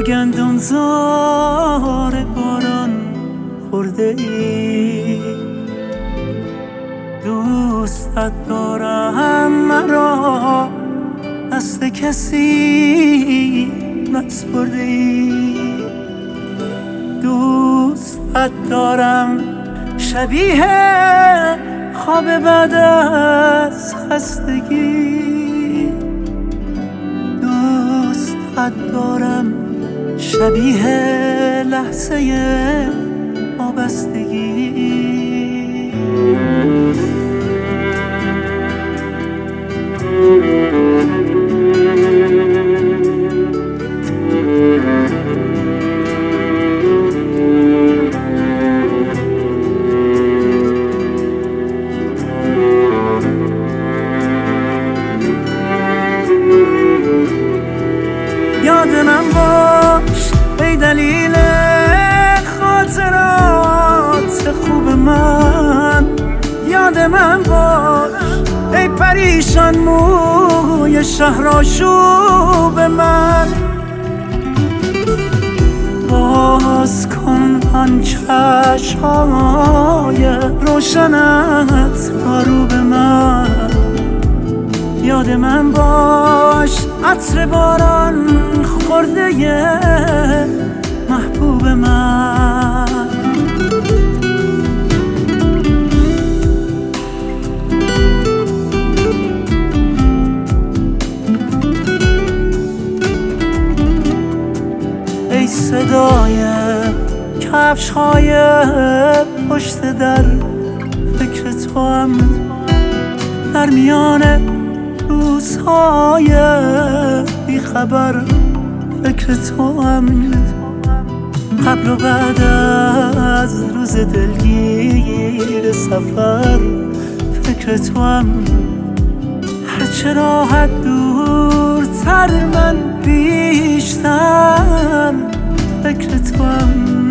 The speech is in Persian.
گندمزار باران خورده ای، دوستت دارم مرا دست کسی نسپرده ای، دوستت دارم شبیه خواب بعد از خستگی، دوستت دارم شبیه لحظه وابستگی. یاد من باش ای دلیل خاطرات خوب من، یاد من باش ای پریشان موی شهرآشوب من، باز کن آن چشم‌های روشنت رو به من، یاد من باش عطر باران خورده محبوب من. ای صدای کفش‌های پشت در، فکر توام در میان روزهای بیخبر، فکر توام قبل و بعد از روز دلگیر سفر، فکر توام هرچه راحت دورتر من بیشتر، فکر توام